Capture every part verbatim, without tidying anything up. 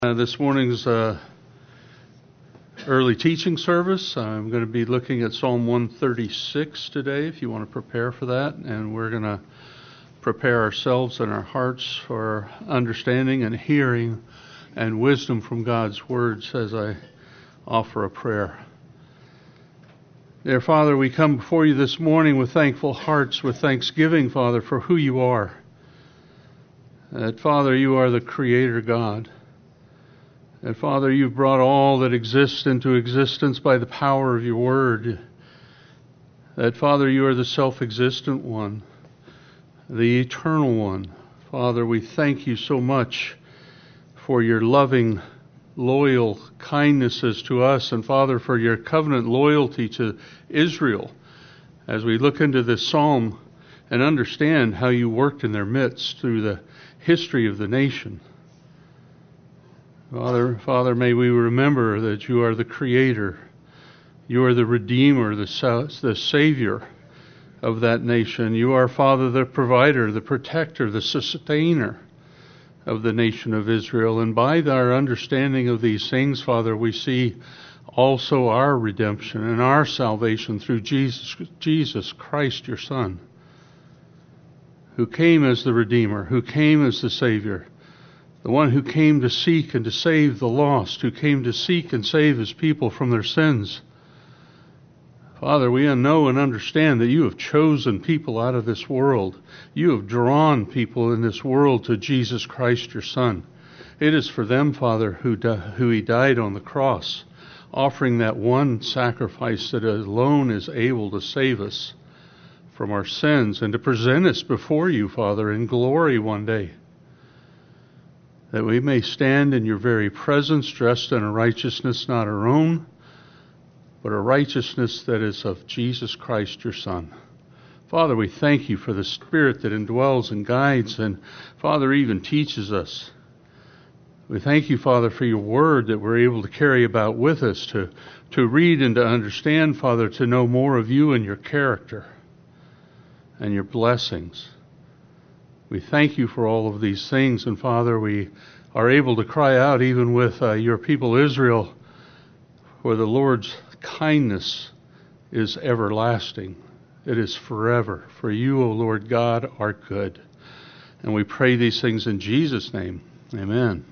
Uh, this morning's uh, early teaching service, I'm going to be looking at Psalm one thirty-six today, if you want to prepare for that. And we're going to prepare ourselves and our hearts for understanding and hearing and wisdom from God's words as I offer a prayer. Dear Father, we come before you this morning with thankful hearts, with thanksgiving, Father, for who you are. That, Father, you are the Creator God. And Father, you've brought all that exists into existence by the power of your word. That, Father, you are the self-existent one, the eternal one. Father, we thank you so much for your loving, loyal kindnesses to us, and Father, for your covenant loyalty to Israel as we look into this psalm and understand how you worked in their midst through the history of the nation. Father, Father, may we remember that you are the Creator, you are the Redeemer, the, the Savior of that nation. You are, Father, the Provider, the Protector, the Sustainer of the nation of Israel. And by our understanding of these things, Father, we see also our redemption and our salvation through Jesus, Jesus Christ, your Son, who came as the Redeemer, who came as the Savior, the one who came to seek and to save the lost, who came to seek and save his people from their sins. Father, we know and understand that you have chosen people out of this world. You have drawn people in this world to Jesus Christ, your Son. It is for them, Father, who, di- who he died on the cross, offering that one sacrifice that alone is able to save us from our sins and to present us before you, Father, in glory one day, that we may stand in your very presence, dressed in a righteousness not our own, but a righteousness that is of Jesus Christ, your Son. Father, we thank you for the Spirit that indwells and guides and, Father, even teaches us. We thank you, Father, for your word that we're able to carry about with us, to, to read and to understand, Father, to know more of you and your character and your blessings. We thank you for all of these things, and Father, we are able to cry out even with uh, your people Israel, for the Lord's kindness is everlasting. It is forever. For you, O Lord God, are good. And we pray these things in Jesus' name. Amen.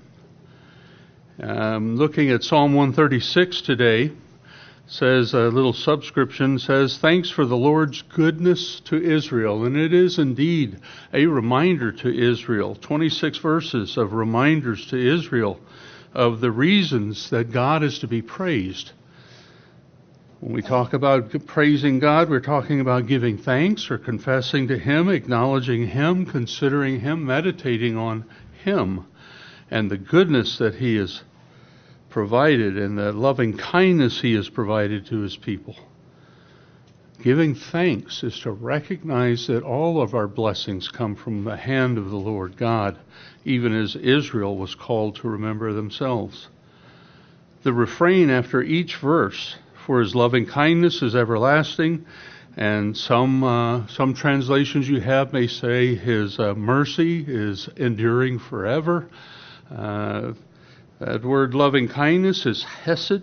Um, looking at Psalm one thirty-six today, says a little subscription says, thanks for the Lord's goodness to Israel. And it is indeed a reminder to Israel. twenty-six verses of reminders to Israel of the reasons that God is to be praised. When we talk about praising God, we're talking about giving thanks or confessing to him, acknowledging him, considering him, meditating on him and the goodness that he is provided and the loving kindness he has provided to his people. Giving thanks is to recognize that all of our blessings come from the hand of the Lord God, even as Israel was called to remember themselves. The refrain after each verse, for his loving kindness is everlasting, and some uh, some translations you have may say his uh, mercy is enduring forever. Uh, That word loving kindness is hesed.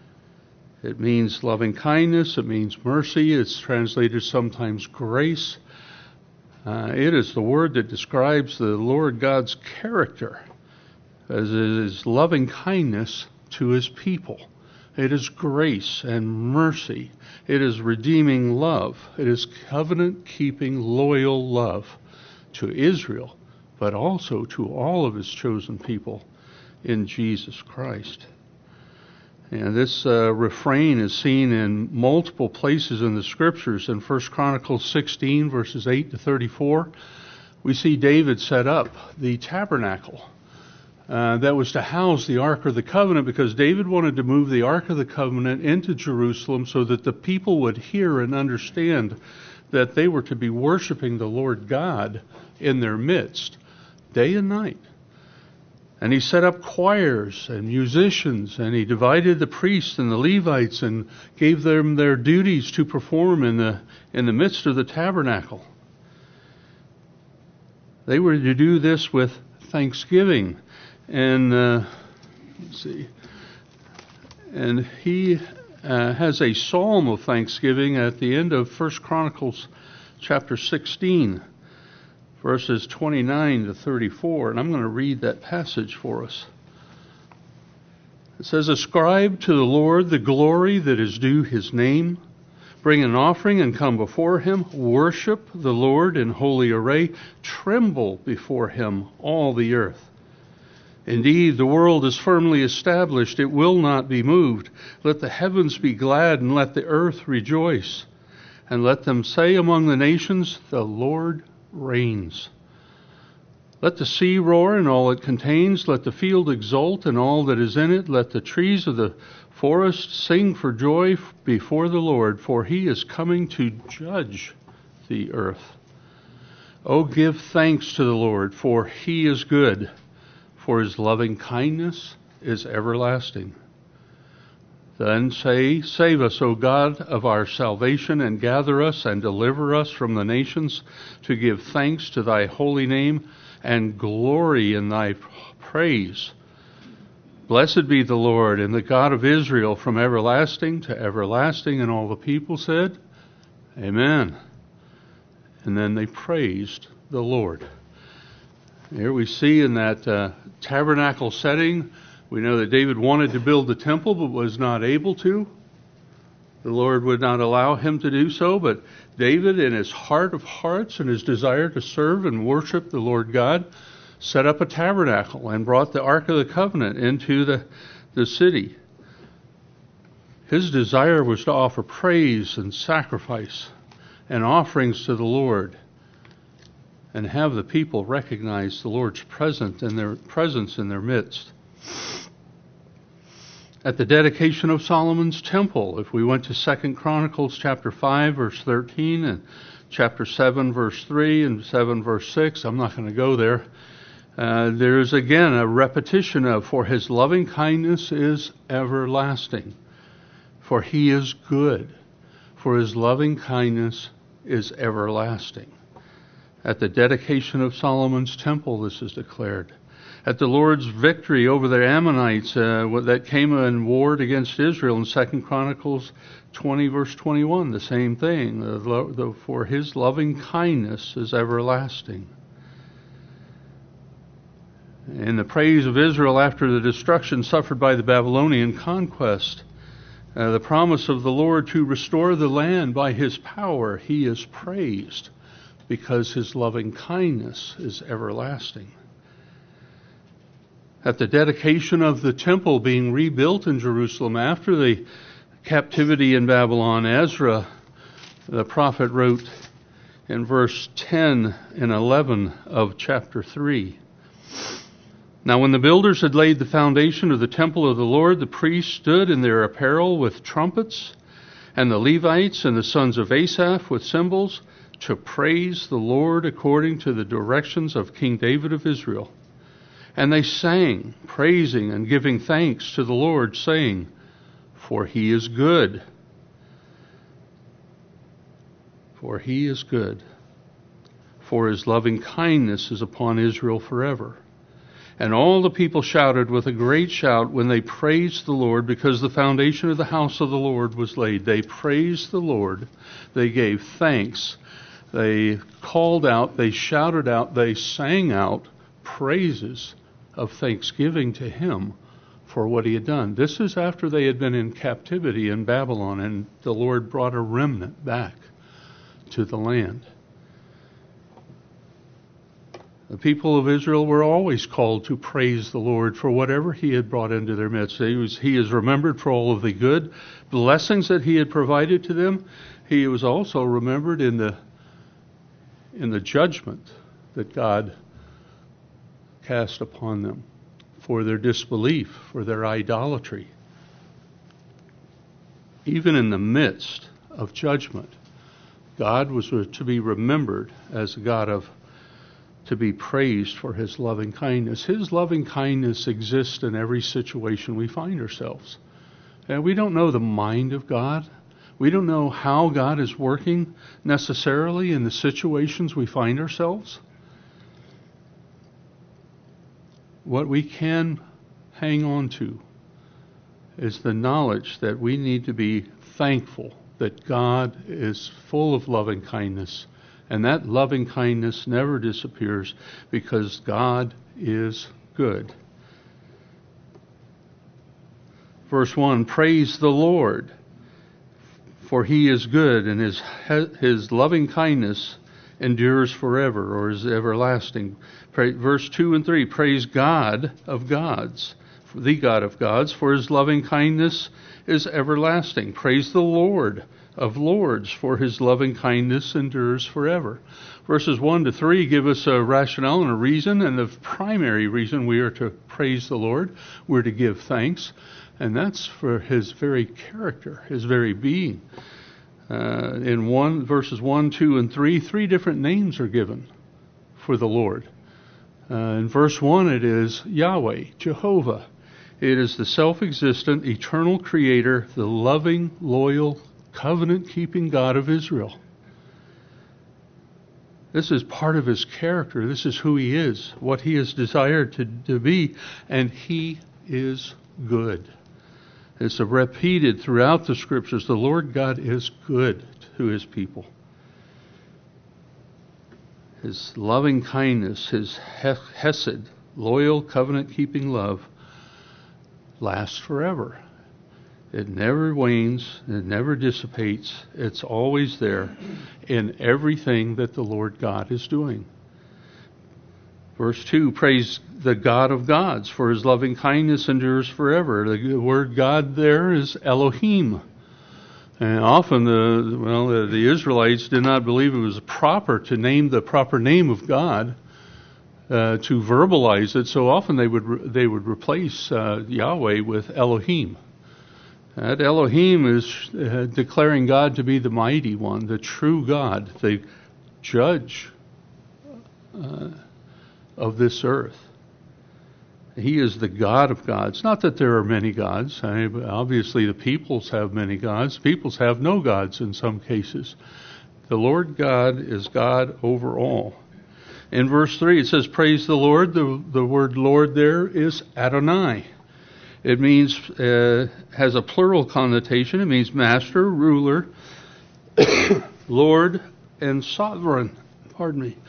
It means loving kindness. It means mercy. It's translated sometimes grace. Uh, it is the word that describes the Lord God's character as his loving kindness to his people. It is grace and mercy. It is redeeming love. It is covenant-keeping, loyal love to Israel, but also to all of his chosen people in Jesus Christ. And this uh, refrain is seen in multiple places in the scriptures. In First Chronicles sixteen, verses eight to thirty-four, we see David set up the tabernacle uh, that was to house the Ark of the Covenant, because David wanted to move the Ark of the Covenant into Jerusalem so that the people would hear and understand that they were to be worshiping the Lord God in their midst, day and night. And he set up choirs and musicians, and he divided the priests and the Levites and gave them their duties to perform in the in the midst of the tabernacle. They were to do this with thanksgiving. And uh, Let's see. And he uh, has a psalm of thanksgiving at the end of First Chronicles chapter sixteen, verses twenty-nine to thirty-four. And I'm going to read that passage for us. It says, "Ascribe to the Lord the glory that is due his name. Bring an offering and come before him. Worship the Lord in holy array. Tremble before him, all the earth. Indeed, the world is firmly established. It will not be moved. Let the heavens be glad and let the earth rejoice. And let them say among the nations, the Lord reigns. Let the sea roar and all it contains. Let the field exult and all that is in it. Let the trees of the forest sing for joy before the Lord, for he is coming to judge the earth. Oh, give thanks to the Lord, for he is good, for his loving kindness is everlasting. Then say, Save us, O God of our salvation, and gather us and deliver us from the nations, to give thanks to thy holy name and glory in thy praise. Blessed be the Lord and the God of Israel from everlasting to everlasting." And all the people said, Amen. And then they praised the Lord. Here we see in that uh, tabernacle setting, we know that David wanted to build the temple but was not able to. The Lord would not allow him to do so, but David, in his heart of hearts and his desire to serve and worship the Lord God, set up a tabernacle and brought the Ark of the Covenant into the, the city. His desire was to offer praise and sacrifice and offerings to the Lord, and have the people recognize the Lord's presence in their presence in their midst. At the dedication of Solomon's temple, if we went to Second Chronicles chapter five, verse thirteen, and chapter seven, verse three, and seven, verse six, I'm not going to go there. Uh, there's again a repetition of, for his loving kindness is everlasting. For he is good. For his loving kindness is everlasting. At the dedication of Solomon's temple, this is declared. At the Lord's victory over the Ammonites uh, that came and warred against Israel in Second Chronicles twenty, verse twenty-one, the same thing. The, the, for his loving kindness is everlasting. In the praise of Israel after the destruction suffered by the Babylonian conquest, uh, the promise of the Lord to restore the land by his power, he is praised because his loving kindness is everlasting. At the dedication of the temple being rebuilt in Jerusalem after the captivity in Babylon, Ezra, the prophet, wrote in verse ten and eleven of chapter three, "Now when the builders had laid the foundation of the temple of the Lord, the priests stood in their apparel with trumpets, and the Levites and the sons of Asaph with cymbals, to praise the Lord according to the directions of King David of Israel. And they sang, praising and giving thanks to the Lord, saying, For he is good. For he is good. For his loving kindness is upon Israel forever. And all the people shouted with a great shout when they praised the Lord, because the foundation of the house of the Lord was laid." They praised the Lord. They gave thanks. They called out. They shouted out. They sang out praises of thanksgiving to him for what he had done. This is after they had been in captivity in Babylon, and the Lord brought a remnant back to the land. The people of Israel were always called to praise the Lord for whatever he had brought into their midst. He, was, he is remembered for all of the good blessings that he had provided to them. He was also remembered in the in the judgment that God cast upon them for their disbelief, for their idolatry. Even in the midst of judgment, God was to be remembered as a God of to be praised for his loving kindness. His loving kindness exists in every situation we find ourselves. And we don't know the mind of God. We don't know how God is working necessarily in the situations we find ourselves. What we can hang on to is the knowledge that we need to be thankful that God is full of loving kindness, and that loving kindness never disappears because God is good. Verse one, praise the Lord, for he is good, and his his loving kindness endures forever, or is everlasting. Verse two and three, praise God of gods, the God of gods, for his loving kindness is everlasting. Praise the Lord of lords, for his loving kindness endures forever. Verses one to three give us a rationale and a reason, and the primary reason we are to praise the Lord, we're to give thanks, and that's for his very character, his very being. Uh, in one verses one, two, and three, three different names are given for the Lord. Uh, in verse one, it is Yahweh, Jehovah. It is the self-existent, eternal creator, the loving, loyal, covenant-keeping God of Israel. This is part of his character. This is who he is, what he has desired to, to be, and he is good. It's repeated throughout the scriptures. The Lord God is good to his people. His loving kindness, his hesed, loyal, covenant-keeping love, lasts forever. It never wanes. It never dissipates. It's always there in everything that the Lord God is doing. Verse two, praise the God of gods, for his loving kindness endures forever. The word God there is Elohim. And often the well the, the Israelites did not believe it was proper to name the proper name of God, uh, to verbalize it. So often they would re- they would replace uh, Yahweh with Elohim. That Elohim is uh, declaring God to be the mighty one, the true God, the judge uh, of this earth. He is the God of gods. Not that there are many gods. I mean, obviously, the peoples have many gods. Peoples have no gods in some cases. The Lord God is God over all. In verse three, it says, praise the Lord. The, the word Lord there is Adonai. It means, uh, has a plural connotation. It means master, ruler, Lord, and sovereign. Pardon me.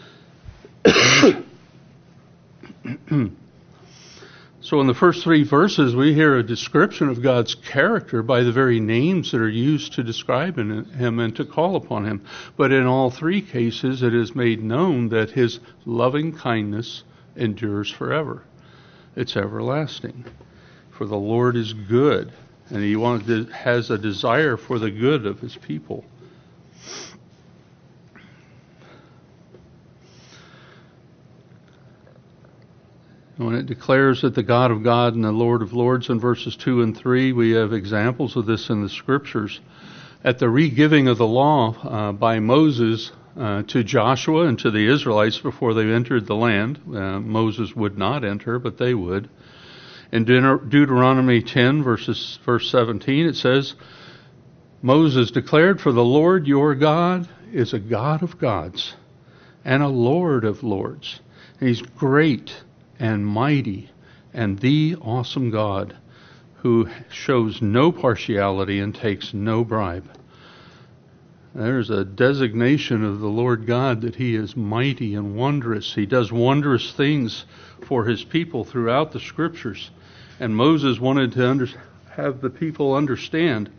So in the first three verses, we hear a description of God's character by the very names that are used to describe him and to call upon him. But in all three cases, it is made known that his loving kindness endures forever. It's everlasting. For the Lord is good, and he wants, has a desire for the good of his people. When it declares that the God of God and the Lord of Lords in verses two and three, we have examples of this in the scriptures. At the re-giving of the law uh, by Moses uh, to Joshua and to the Israelites before they entered the land, uh, Moses would not enter, but they would. In Deut- Deuteronomy ten, verses, verse seventeen, it says, Moses declared, for the Lord your God is a God of gods and a Lord of lords. And he's great and mighty, and the awesome God who shows no partiality and takes no bribe. There's a designation of the Lord God that he is mighty and wondrous. He does wondrous things for his people throughout the scriptures. And Moses wanted to under, have the people understand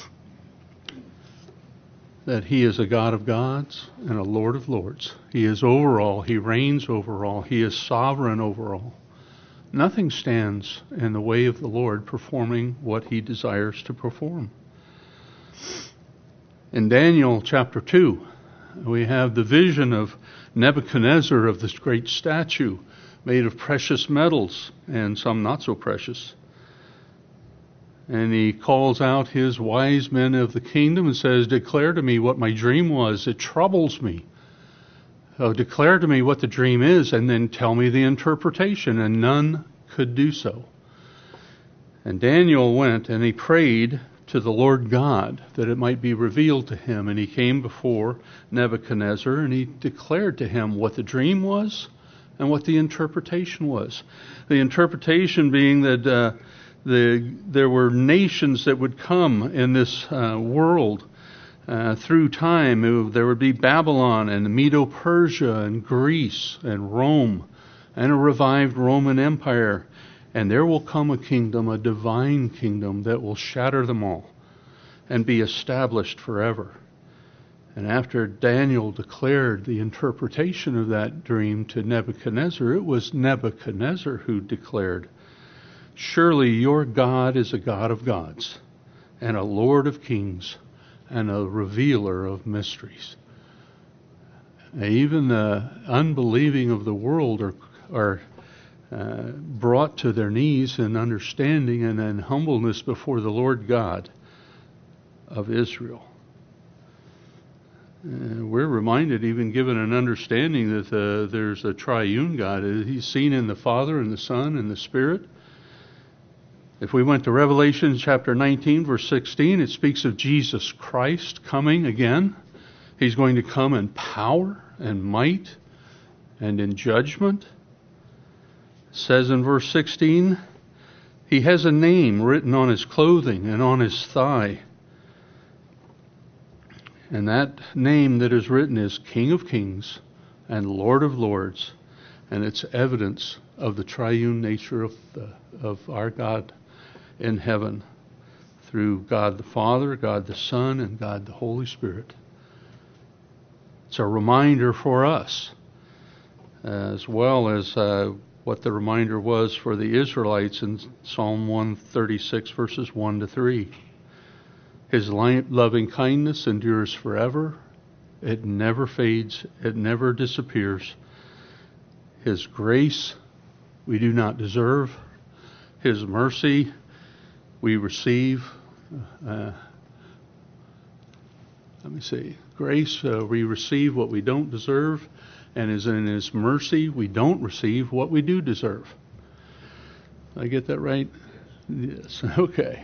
that he is a God of gods and a Lord of lords. He is over all. He reigns over all. He is sovereign over all. Nothing stands in the way of the Lord performing what he desires to perform. In Daniel chapter two, we have the vision of Nebuchadnezzar of this great statue made of precious metals and some not so precious. And he calls out his wise men of the kingdom and says, declare to me what my dream was. It troubles me. So declare to me what the dream is, and then tell me the interpretation. And none could do so. And Daniel went and he prayed to the Lord God that it might be revealed to him. And he came before Nebuchadnezzar and he declared to him what the dream was and what the interpretation was. The interpretation being that uh, the there were nations that would come in this uh, world uh, through time. There would be Babylon and Medo-Persia and Greece and Rome and a revived Roman Empire. And there will come a kingdom, a divine kingdom, that will shatter them all and be established forever. And after Daniel declared the interpretation of that dream to Nebuchadnezzar, it was Nebuchadnezzar who declared, "Surely your God is a God of gods, and a Lord of kings, and a revealer of mysteries." Even the unbelieving of the world are, are uh, brought to their knees in understanding and in humbleness before the Lord God of Israel. Uh, we're reminded, even given an understanding, that uh, there's a triune God. He's seen in the Father and the Son and the Spirit. If we went to Revelation chapter nineteen, verse sixteen, it speaks of Jesus Christ coming again. He's going to come in power and might and in judgment. It says in verse sixteen, he has a name written on his clothing and on his thigh. And that name that is written is King of Kings and Lord of Lords. And it's evidence of the triune nature of, the, of our God in heaven through God the Father, God the Son, and God the Holy Spirit. It's a reminder for us, as well as uh, what the reminder was for the Israelites in Psalm one thirty-six, verses one to three. His loving kindness endures forever. It never fades. It never disappears. His grace we do not deserve. His mercy we receive. Uh, let me see. Grace, uh, we receive what we don't deserve. And is in His mercy we don't receive what we do deserve. Did I get that right? Yes. Okay.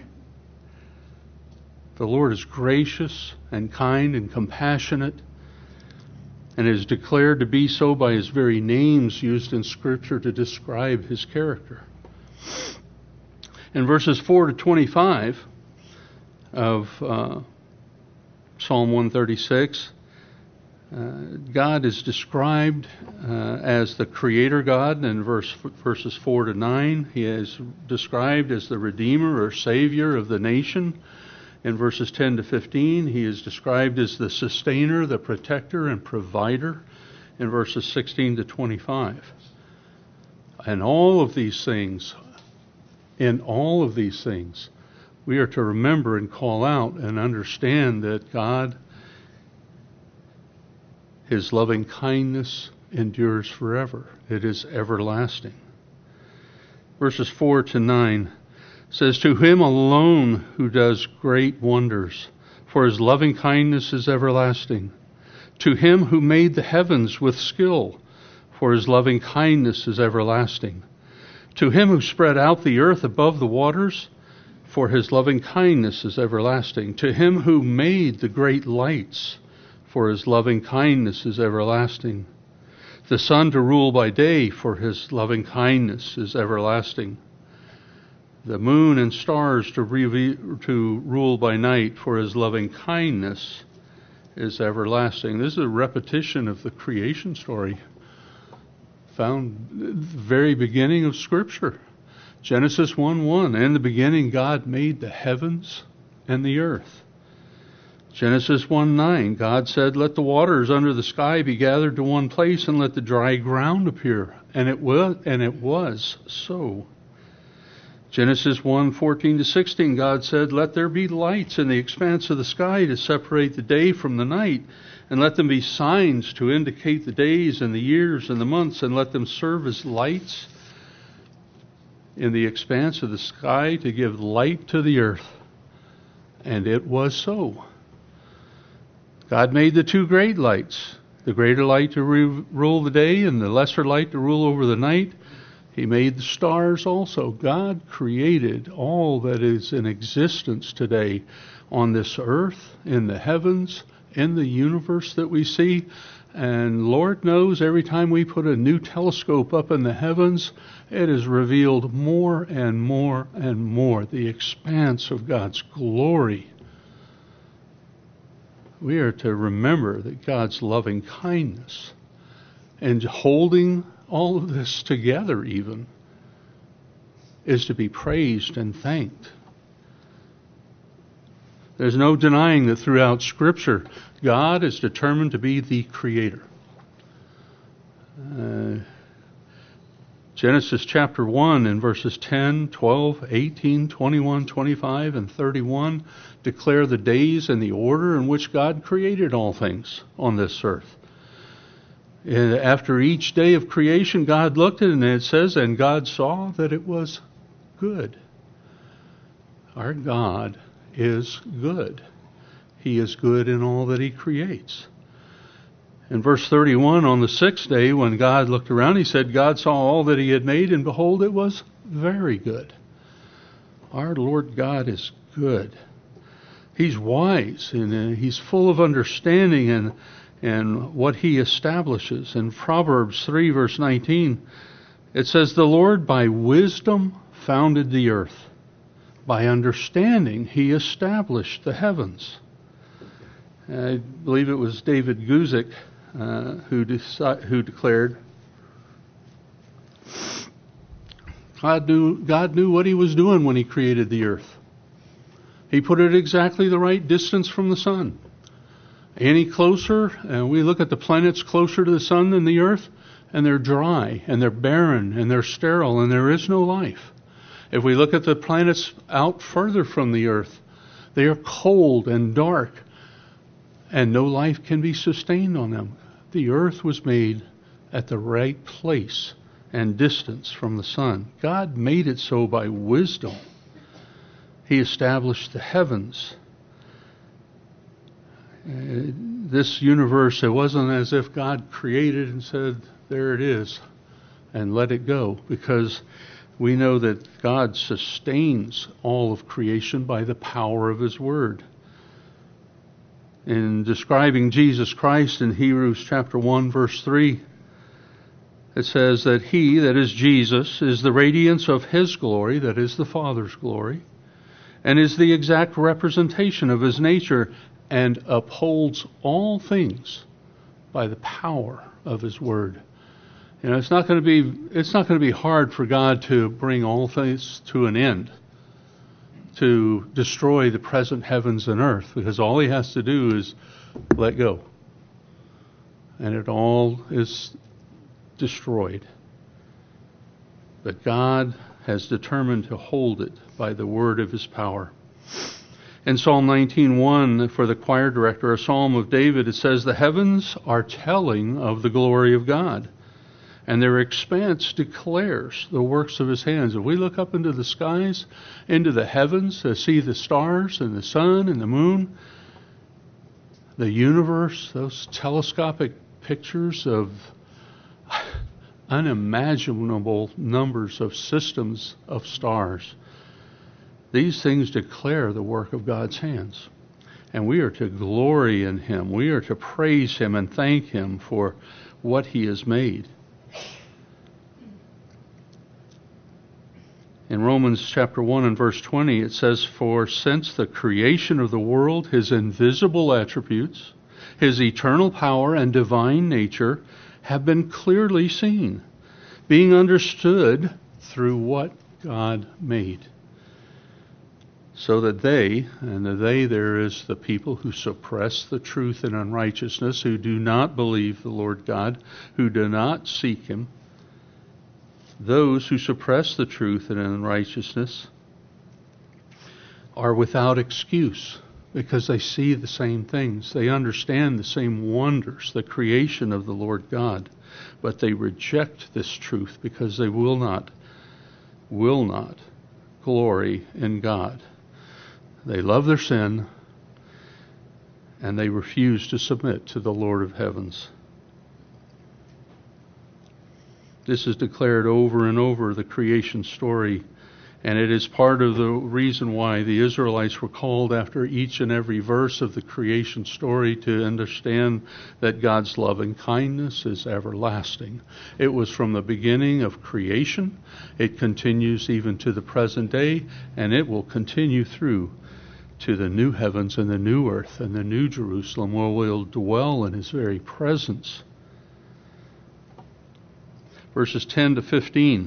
The Lord is gracious and kind and compassionate, and is declared to be so by His very names used in Scripture to describe His character. In verses four to twenty-five of uh, Psalm one thirty-six, uh, God is described uh, as the Creator God. In verse, verses four to nine, He is described as the Redeemer or Savior of the nation. In verses ten to fifteen, He is described as the Sustainer, the Protector, and Provider. In verses sixteen to twenty-five. And all of these things, in all of these things, we are to remember and call out and understand that God, His loving kindness endures forever. It is everlasting. Verses four to nine says, "To Him alone who does great wonders, for His loving kindness is everlasting. To Him who made the heavens with skill, for His loving kindness is everlasting. To Him who spread out the earth above the waters, for His loving kindness is everlasting. To Him who made the great lights, for His loving kindness is everlasting. The sun to rule by day, for His loving kindness is everlasting. The moon and stars to, reve- to rule by night, for His loving kindness is everlasting." This is a repetition of the creation story found at the very beginning of Scripture. Genesis one one, "In the beginning God made the heavens and the earth." Genesis one nine, God said, "Let the waters under the sky be gathered to one place, and let the dry ground appear." And it was, and it was so. Genesis one fourteen to sixteen, God said, "Let there be lights in the expanse of the sky to separate the day from the night, and let them be signs to indicate the days and the years and the months, and let them serve as lights in the expanse of the sky to give light to the earth." And it was so. God made the two great lights, the greater light to re- rule the day and the lesser light to rule over the night. He made the stars also. God created all that is in existence today on this earth, in the heavens, in the universe that we see. And Lord knows every time we put a new telescope up in the heavens, it is revealed more and more and more the expanse of God's glory. We are to remember that God's loving kindness and holding all of this together even is to be praised and thanked. There's no denying that throughout Scripture, God is determined to be the Creator. Uh, Genesis chapter one in verses ten, twelve, eighteen, twenty-one, twenty-five, and thirty-one declare the days and the order in which God created all things on this earth. And after each day of creation, God looked at it and it says, and God saw that it was good. Our God is good. He is good in all that He creates. In verse thirty-one, on the sixth day, when God looked around, He said, God saw all that He had made, and behold, it was very good. Our Lord God is good. He's wise, and He's full of understanding and, and what He establishes. In Proverbs three, verse nineteen, it says, the Lord by wisdom founded the earth. By understanding, He established the heavens. I believe it was David Guzik uh, who, deci- who declared, God knew, God knew what He was doing when He created the earth. He put it exactly the right distance from the sun. Any closer, and we look at the planets closer to the sun than the earth, and they're dry, and they're barren, and they're sterile, and there is no life. If we look at the planets out further from the earth, they are cold and dark, and no life can be sustained on them. The earth was made at the right place and distance from the sun. God made it so by wisdom. He established the heavens. Uh, this universe, it wasn't as if God created and said, there it is, and let it go, because we know that God sustains all of creation by the power of His Word. In describing Jesus Christ in Hebrews chapter one, verse three, it says that He, that is Jesus, is the radiance of His glory, that is the Father's glory, and is the exact representation of His nature, and upholds all things by the power of His Word. You know, it's not going to be it's not going to be hard for God to bring all things to an end, to destroy the present heavens and earth, because all He has to do is let go, and it all is destroyed. But God has determined to hold it by the word of His power. In Psalm nineteen one, for the choir director, a psalm of David, it says, the heavens are telling of the glory of God, and their expanse declares the works of His hands. If we look up into the skies, into the heavens, to see the stars and the sun and the moon, the universe, those telescopic pictures of unimaginable numbers of systems of stars, these things declare the work of God's hands. And we are to glory in Him. We are to praise Him and thank Him for what He has made. In Romans chapter one and verse twenty, it says, for since the creation of the world, His invisible attributes, His eternal power and divine nature have been clearly seen, being understood through what God made. So that they, and the they there is the people who suppress the truth in unrighteousness, who do not believe the Lord God, who do not seek Him, those who suppress the truth in unrighteousness are without excuse, because they see the same things. They understand the same wonders, the creation of the Lord God, but they reject this truth because they will not, will not glory in God. They love their sin, and they refuse to submit to the Lord of heavens. This is declared over and over, the creation story. And it is part of the reason why the Israelites were called after each and every verse of the creation story to understand that God's loving kindness is everlasting. It was from the beginning of creation. It continues even to the present day, and it will continue through to the new heavens and the new earth and the new Jerusalem, where we'll dwell in His very presence. Verses ten to fifteen.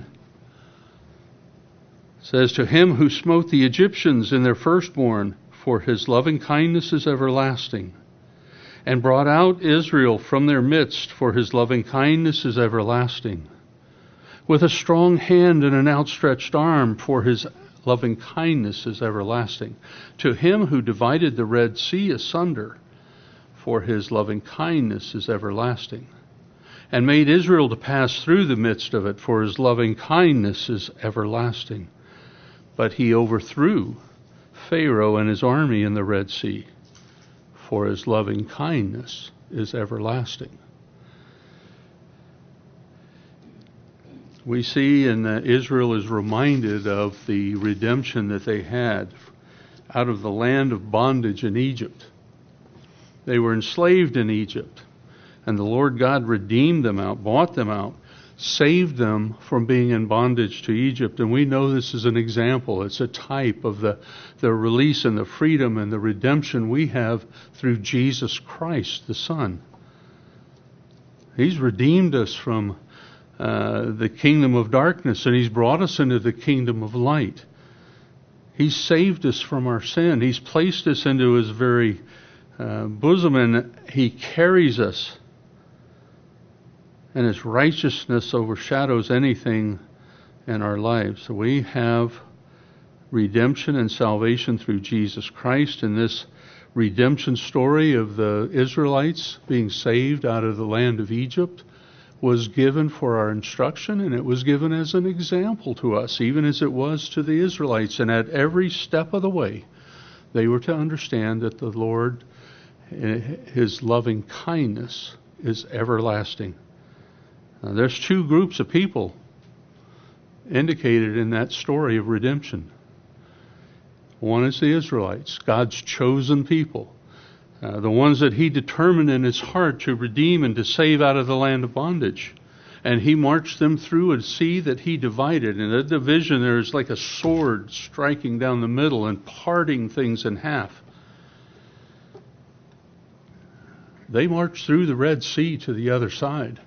Says, to Him who smote the Egyptians in their firstborn, for His loving kindness is everlasting, and brought out Israel from their midst, for His loving kindness is everlasting, with a strong hand and an outstretched arm, for His loving kindness is everlasting. To Him who divided the Red Sea asunder, for His loving kindness is everlasting, and made Israel to pass through the midst of it, for His loving kindness is everlasting. But He overthrew Pharaoh and his army in the Red Sea, for His loving kindness is everlasting. We see, and uh, Israel is reminded of the redemption that they had out of the land of bondage in Egypt. They were enslaved in Egypt, and the Lord God redeemed them out, bought them out, saved them from being in bondage to Egypt. And we know this is an example. It's a type of the, the release and the freedom and the redemption we have through Jesus Christ, the Son. He's redeemed us from uh, the kingdom of darkness, and He's brought us into the kingdom of light. He's saved us from our sin. He's placed us into His very uh, bosom, and He carries us. And His righteousness overshadows anything in our lives. So we have redemption and salvation through Jesus Christ. And this redemption story of the Israelites being saved out of the land of Egypt was given for our instruction, and it was given as an example to us, even as it was to the Israelites. And at every step of the way, they were to understand that the Lord, His loving kindness, is everlasting. Now, there's two groups of people indicated in that story of redemption. One is the Israelites, God's chosen people, uh, the ones that He determined in His heart to redeem and to save out of the land of bondage. And He marched them through a sea that He divided. And that division, there is like a sword striking down the middle and parting things in half. They marched through the Red Sea to the other side.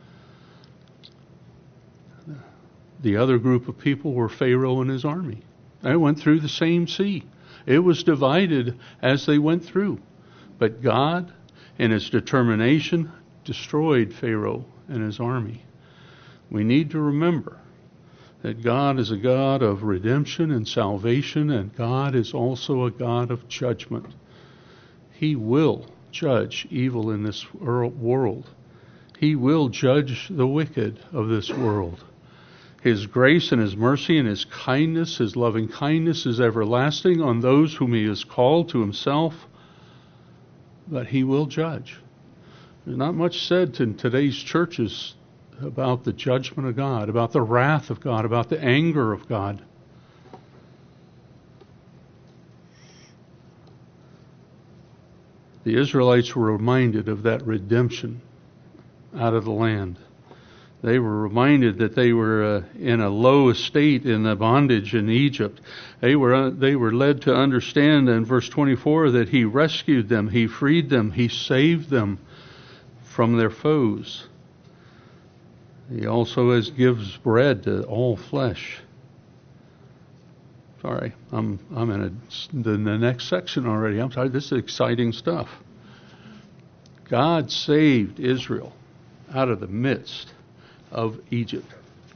The other group of people were Pharaoh and his army. They went through the same sea. It was divided as they went through. But God, in His determination, destroyed Pharaoh and his army. We need to remember that God is a God of redemption and salvation, and God is also a God of judgment. He will judge evil in this world. He will judge the wicked of this world. His grace and His mercy and His kindness, His loving kindness is everlasting on those whom He has called to Himself, but He will judge. There's not much said in today's churches about the judgment of God, about the wrath of God, about the anger of God. The Israelites were reminded of that redemption out of the land. They were reminded that they were uh, in a low estate in the bondage in Egypt. They were uh, they were led to understand in verse twenty-four that He rescued them, He freed them, He saved them from their foes. He also has gives bread to all flesh. Sorry, I'm I'm in, a, in the next section already. I'm sorry, this is exciting stuff. God saved Israel out of the midst of Egypt.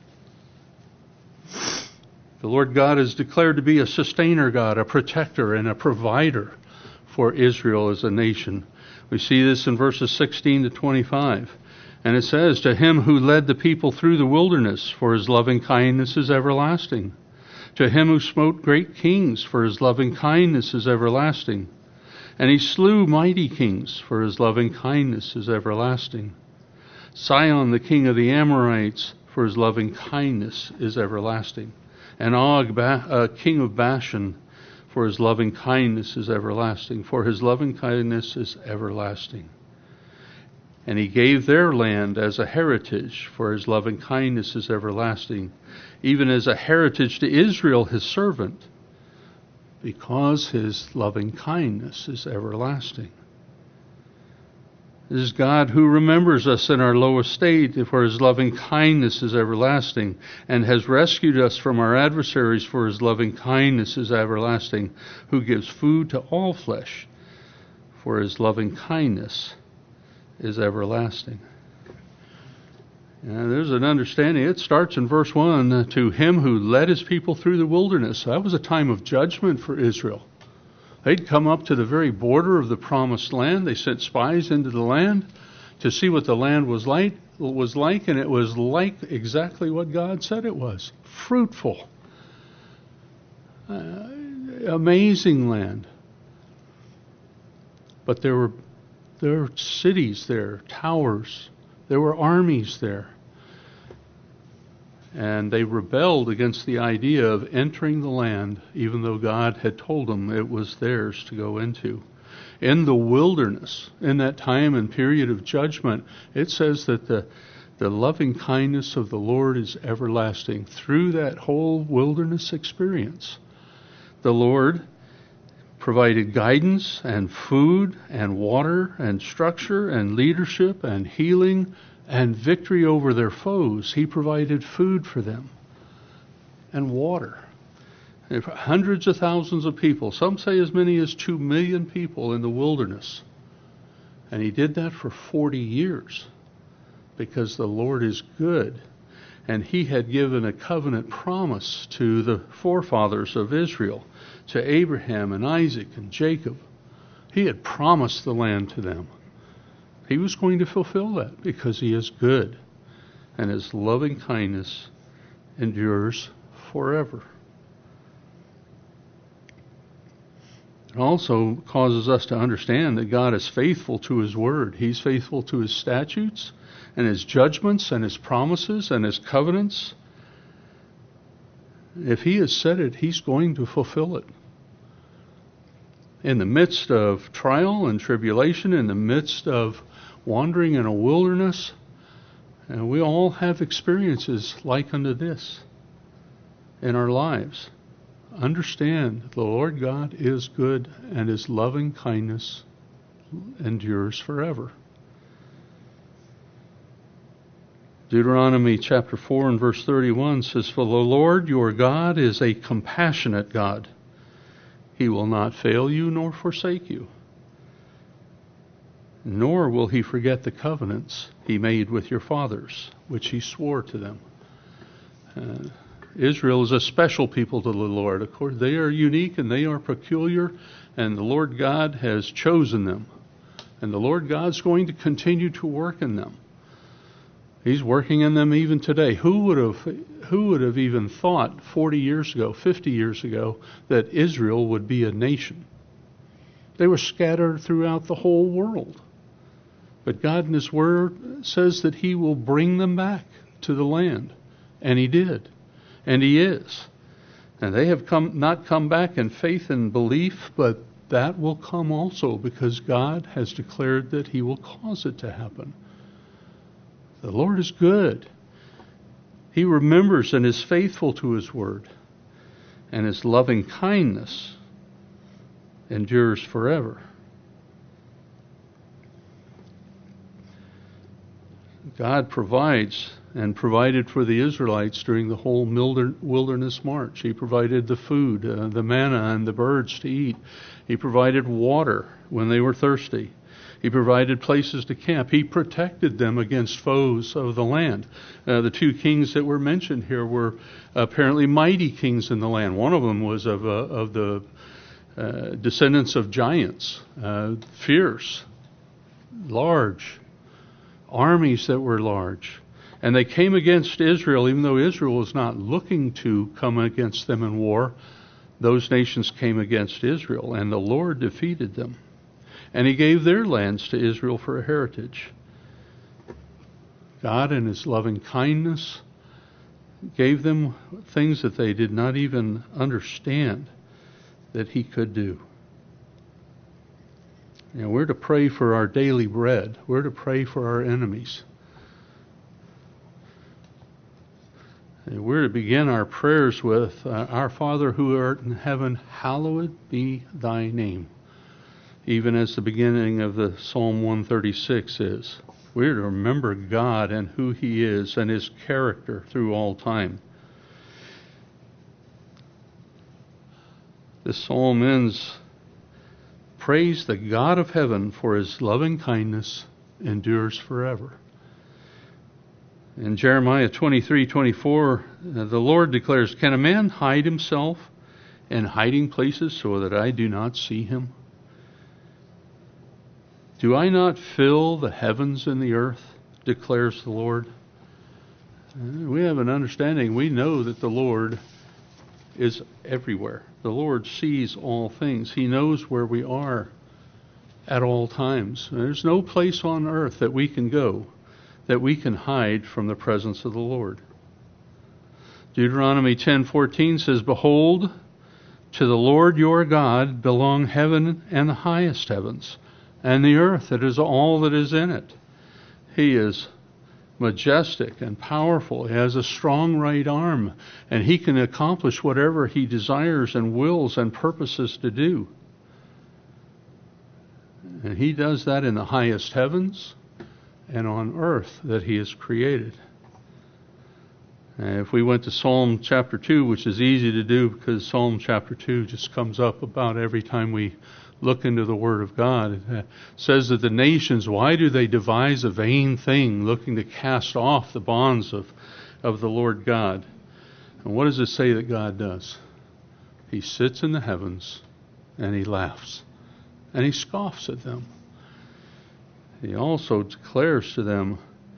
The Lord God is declared to be a sustainer God, a protector and a provider for Israel as a nation. We see this in verses sixteen to twenty-five. And it says, to Him who led the people through the wilderness, for His loving kindness is everlasting. To Him who smote great kings, for His loving kindness is everlasting. And He slew mighty kings, for His loving kindness is everlasting. Sihon, the king of the Amorites, for His loving kindness is everlasting. and Og, ba- uh, king of Bashan, for his loving kindness is everlasting. For his loving kindness is everlasting. And he gave their land as a heritage, for his loving kindness is everlasting, even as a heritage to Israel his servant, because his loving kindness is everlasting. It is God who remembers us in our low estate, for his loving kindness is everlasting, and has rescued us from our adversaries, for his loving kindness is everlasting, who gives food to all flesh, for his loving kindness is everlasting. And there's an understanding. It starts in verse one, to him who led his people through the wilderness. That was a time of judgment for Israel. They'd come up to the very border of the promised land. They sent spies into the land to see what the land was like, was like, and it was like exactly what God said it was. Fruitful. Uh, amazing land. But there were there were cities there, towers. There were armies there. And they rebelled against the idea of entering the land, even though God had told them it was theirs to go into. In the wilderness, in that time and period of judgment, it says that the, the loving kindness of the Lord is everlasting. Through that whole wilderness experience, the Lord provided guidance and food and water and structure and leadership and healing and victory over their foes. He provided food for them and water. And hundreds of thousands of people, some say as many as two million people in the wilderness. And he did that for forty years because the Lord is good. And he had given a covenant promise to the forefathers of Israel, to Abraham and Isaac and Jacob. He had promised the land to them. He was going to fulfill that because he is good, and his loving kindness endures forever. It also causes us to understand that God is faithful to his word. He's faithful to his statutes and his judgments and his promises and his covenants. If he has said it, he's going to fulfill it. In the midst of trial and tribulation, in the midst of wandering in a wilderness, and we all have experiences like unto this in our lives. Understand the Lord God is good, and his loving kindness endures forever. Deuteronomy chapter four and verse thirty-one says, for the Lord your God is a compassionate God. He will not fail you nor forsake you, nor will he forget the covenants he made with your fathers, which he swore to them. Uh, Israel is a special people to the Lord. Of course, they are unique and they are peculiar, and the Lord God has chosen them. And the Lord God's going to continue to work in them. He's working in them even today. Who would have who would have even thought forty years ago, fifty years ago, that Israel would be a nation? They were scattered throughout the whole world. But God in his word says that he will bring them back to the land. And he did. And he is. And they have come not come back in faith and belief, but that will come also because God has declared that he will cause it to happen. The Lord is good. He remembers and is faithful to his word. And his loving kindness endures forever. God provides and provided for the Israelites during the whole wilderness march. He provided the food, uh, the manna and the birds to eat. He provided water when they were thirsty. He provided places to camp. He protected them against foes of the land. Uh, the two kings that were mentioned here were apparently mighty kings in the land. One of them was of, uh, of the uh, descendants of giants, uh, fierce, large, armies that were large. And they came against Israel, even though Israel was not looking to come against them in war. Those nations came against Israel, and the Lord defeated them. And he gave their lands to Israel for a heritage. God in his loving kindness gave them things that they did not even understand that he could do. You know, we're to pray for our daily bread. We're to pray for our enemies. And we're to begin our prayers with, uh, Our Father who art in heaven, hallowed be thy name. Even as the beginning of the Psalm one thirty-six is. We're to remember God and who he is and his character through all time. This psalm ends, praise the God of heaven, for his loving kindness endures forever. In Jeremiah twenty-three twenty-four, the Lord declares, can a man hide himself in hiding places so that I do not see him? Do I not fill the heavens and the earth, declares the Lord? We have an understanding. We know that the Lord is everywhere. The Lord sees all things. He knows where we are at all times. There's no place on earth that we can go that we can hide from the presence of the Lord. Deuteronomy ten fourteen says, behold, to the Lord your God belong heaven and the highest heavens, and the earth that is all that is in it. He is majestic and powerful. He has a strong right arm, and he can accomplish whatever he desires and wills and purposes to do. And he does that in the highest heavens and on earth that he has created. And if we went to Psalm chapter two, which is easy to do because Psalm chapter two just comes up about every time we look into the Word of God. It says that the nations, why do they devise a vain thing, looking to cast off the bonds of, of the Lord God? And what does it say that God does? He sits in the heavens and he laughs and he scoffs at them. He also declares to them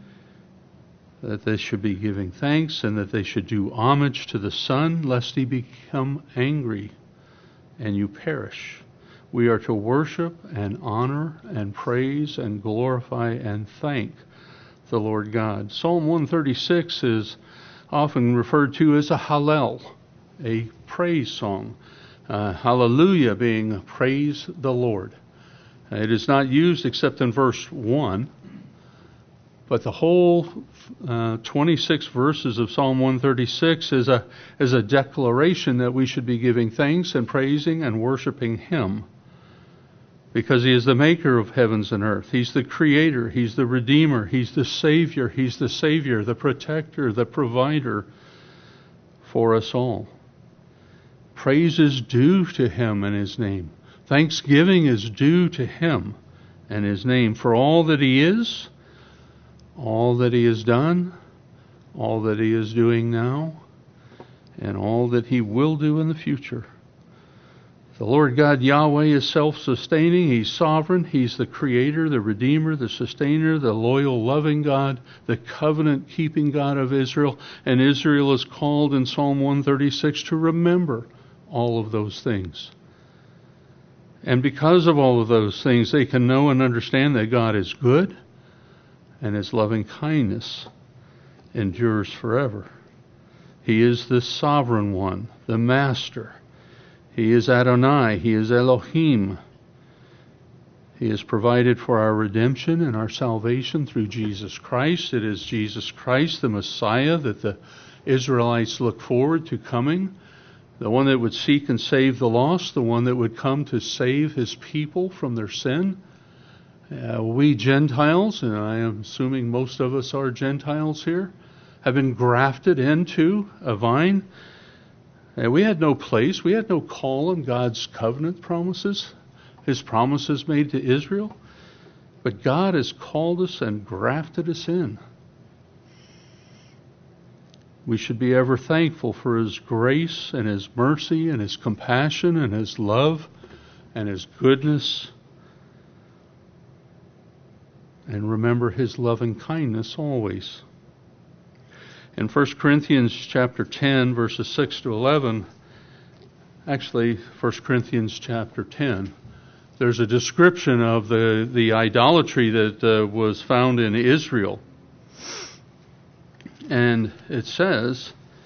that they should be giving thanks and that they should do homage to the Son, lest he become angry and you perish. We are to worship and honor and praise and glorify and thank the Lord God. Psalm one thirty-six is often referred to as a hallel, a praise song. Uh, hallelujah being praise the Lord. It is not used except in verse one, but the whole uh, twenty-six verses of Psalm one thirty-six is a, is a declaration that we should be giving thanks and praising and worshiping him. Because he is the maker of heavens and earth. He's the creator. He's the redeemer. He's the savior. He's the savior, the protector, the provider for us all. Praise is due to him and his name. Thanksgiving is due to him and his name for all that he is, all that he has done, all that he is doing now, and all that he will do in the future. The Lord God Yahweh is self-sustaining. He's sovereign. He's the creator, the redeemer, the sustainer, the loyal, loving God, the covenant-keeping God of Israel. And Israel is called in Psalm one thirty-six to remember all of those things. And because of all of those things, they can know and understand that God is good and his loving kindness endures forever. He is the sovereign one, the master. He is Adonai. He is Elohim. He has provided for our redemption and our salvation through Jesus Christ. It is Jesus Christ, the Messiah, that the Israelites look forward to coming, the one that would seek and save the lost, the one that would come to save his people from their sin. Uh, we Gentiles, and I am assuming most of us are Gentiles here, have been grafted into a vine. And we had no place, we had no call in God's covenant promises, his promises made to Israel. But God has called us and grafted us in. We should be ever thankful for his grace and his mercy and his compassion and his love and his goodness. And remember his loving kindness always. In First Corinthians chapter ten, verses six to eleven, actually First Corinthians chapter ten, there's a description of the, the idolatry that uh, was found in Israel. And it says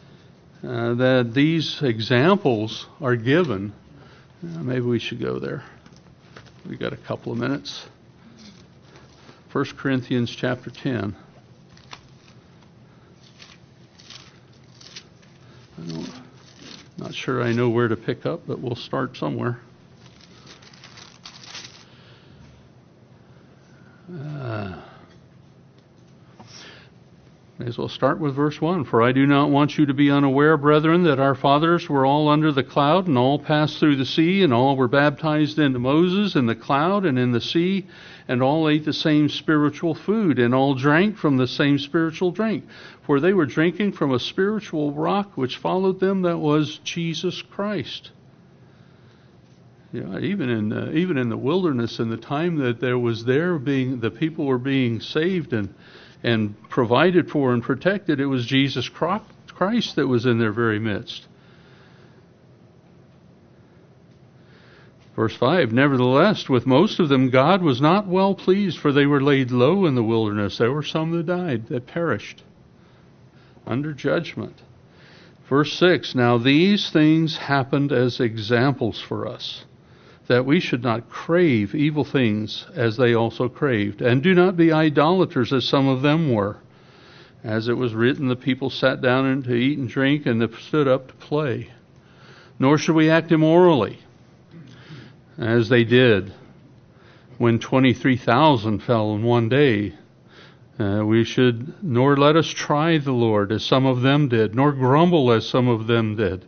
uh, that these examples are given. Uh, maybe we should go there. We got a couple of minutes. First Corinthians chapter ten. I'm not sure I know where to pick up, but we'll start somewhere. Uh, may as well start with verse one. For I do not want you to be unaware, brethren, that our fathers were all under the cloud, and all passed through the sea, and all were baptized into Moses in the cloud and in the sea, and all ate the same spiritual food, and all drank from the same spiritual drink. For they were drinking from a spiritual rock which followed them, that was Jesus Christ. Yeah, even in uh, even in the wilderness, in the time that there was there, being the people were being saved and and provided for and protected, it was Jesus Christ that was in their very midst. Verse five, nevertheless, with most of them God was not well pleased, for they were laid low in the wilderness. There were some that died, that perished under judgment. Verse six, now these things happened as examples for us, that we should not crave evil things as they also craved. And do not be idolaters as some of them were. As it was written, the people sat down to eat and drink, and they stood up to play. Nor should we act immorally, as they did when twenty-three thousand fell in one day. Uh, we should, nor let us try the Lord as some of them did, nor grumble as some of them did.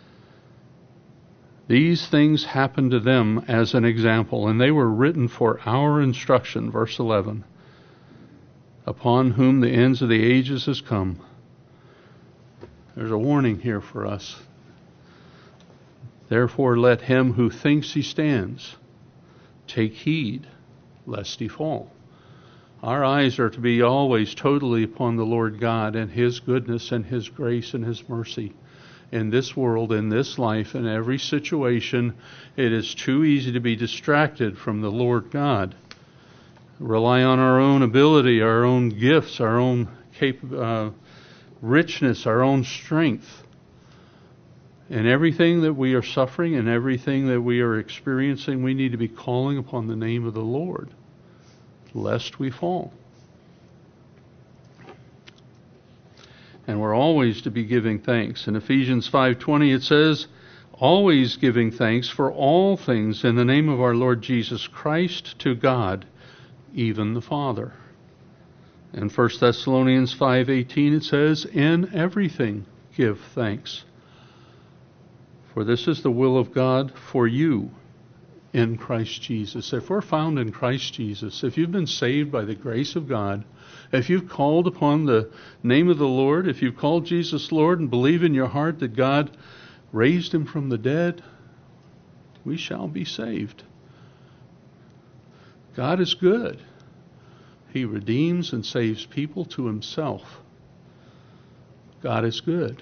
These things happened to them as an example, and they were written for our instruction. Verse eleven, upon whom the ends of the ages has come. There's a warning here for us. Therefore let him who thinks he stands take heed lest he fall. Our eyes are to be always totally upon the Lord God and His goodness and His grace and His mercy. In this world, in this life, in every situation, it is too easy to be distracted from the Lord God. Rely on our own ability, our own gifts, our own cap- uh, richness, our own strength. In everything that we are suffering and everything that we are experiencing, we need to be calling upon the name of the Lord, lest we fall. And we're always to be giving thanks. In Ephesians five twenty it says, always giving thanks for all things in the name of our Lord Jesus Christ to God, even the Father. In First Thessalonians five eighteen it says, in everything give thanks. For this is the will of God for you in Christ Jesus. If we're found in Christ Jesus, if you've been saved by the grace of God, if you've called upon the name of the Lord, if you've called Jesus Lord and believe in your heart that God raised Him from the dead, we shall be saved. God is good. He redeems and saves people to Himself. God is good.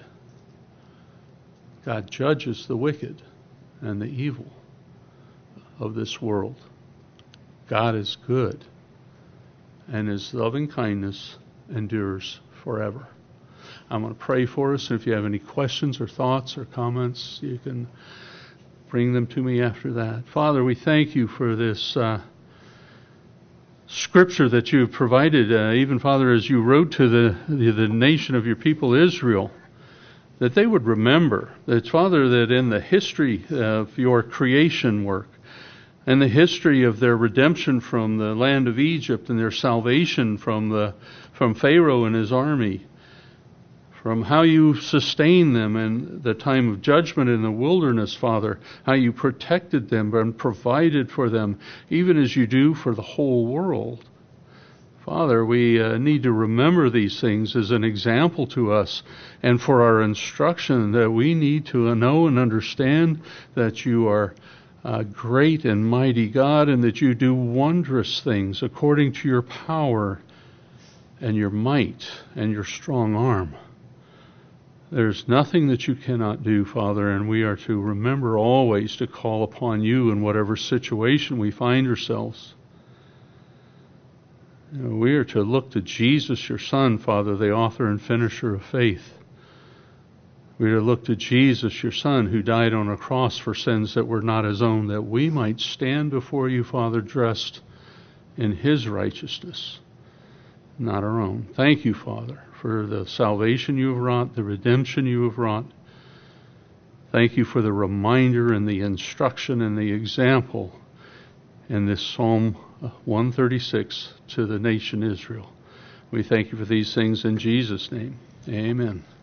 God judges the wicked and the evil of this world. God is good, and His loving kindness endures forever. I'm going to pray for us, and if you have any questions or thoughts or comments, you can bring them to me after that. Father, we thank You for this uh, scripture that You have provided, uh, even, Father, as You wrote to the, the, the nation of Your people Israel, that they would remember that, Father, that in the history of Your creation work, and the history of their redemption from the land of Egypt and their salvation from the from Pharaoh and his army, from how You sustained them in the time of judgment in the wilderness, Father, how You protected them and provided for them, even as You do for the whole world. Father, we uh, need to remember these things as an example to us and for our instruction, that we need to know and understand that You are Uh, great and mighty God, and that You do wondrous things according to Your power and Your might and Your strong arm. There's nothing that You cannot do, Father, and we are to remember always to call upon You in whatever situation we find ourselves. You know, we are to look to Jesus, Your Son, Father, the author and finisher of faith. We are to look to Jesus, your Son, who died on a cross for sins that were not his own, that we might stand before you, Father, dressed in his righteousness, not our own. Thank you, Father, for the salvation you have wrought, the redemption you have wrought. Thank you for the reminder and the instruction and the example in this Psalm one thirty-six to the nation Israel. We thank you for these things in Jesus' name. Amen.